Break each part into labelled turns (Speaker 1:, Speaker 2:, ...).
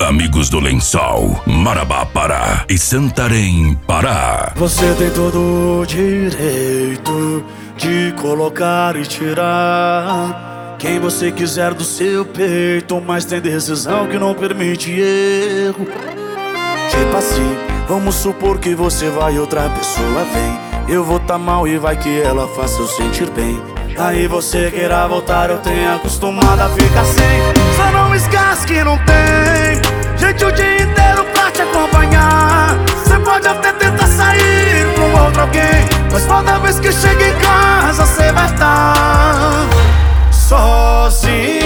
Speaker 1: Amigos do Lençol, Marabá, Pará e Santarém, Pará.
Speaker 2: Você tem todo o direito de colocar e tirar quem você quiser do seu peito, mas tem decisão que não permite erro. Tipo assim, vamos supor que você vai e outra pessoa vem. Eu vou tá mal e vai que ela faça eu sentir bem. Aí você queira voltar, eu tenho acostumado a ficar sem. Só não esquece que não tem gente o dia inteiro pra te acompanhar. Você pode até tentar sair com outro alguém, mas toda vez que chega em casa você vai estar sozinha.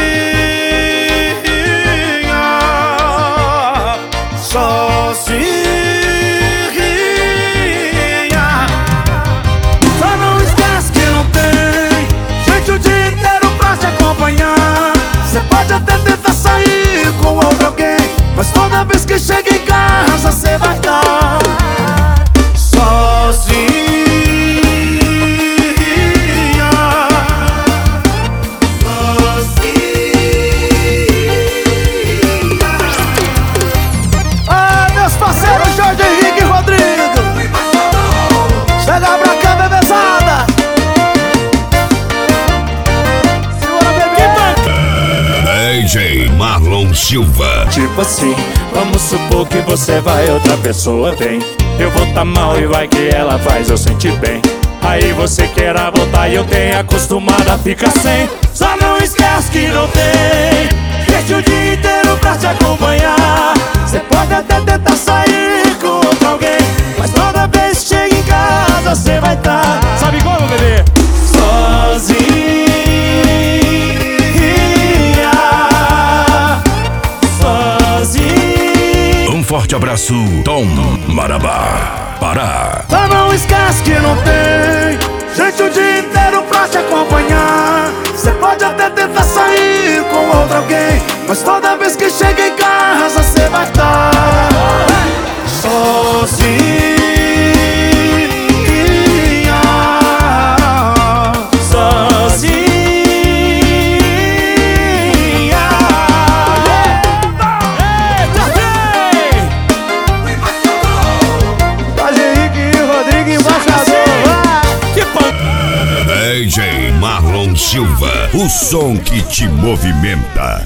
Speaker 2: Sozinha. Só não esquece que não tem gente o dia inteiro pra te acompanhar. Você pode até tentar sair com outro alguém, mas toda vez que chega em casa você vai estar sozinha. Ah, meus parceiros Jorge Henrique e Rodrigo, chega pra cá, bebezada.
Speaker 1: DJ Marlon Silva.
Speaker 2: Tipo assim, vamos supor que você vai e outra pessoa vem. Eu vou tá mal e vai que ela faz eu sentir bem. Aí você queira voltar e eu tenho acostumado a ficar sem. Só não esquece que não tem gente o dia inteiro pra te acompanhar. Você pode até tentar sair com outro alguém, mas toda vez que chega em casa você vai estar, sabe como, bebê? Sozinha.
Speaker 1: Um forte abraço, Tom Marabá, Pará.
Speaker 2: Só não esquece que não tem gente o dia inteiro pra te acompanhar. Você pode até tentar sair com outro alguém, mas toda vez que chega em casa você vai estar sozinha. Sozinha.
Speaker 1: DJ Marlon Silva, o som que te movimenta.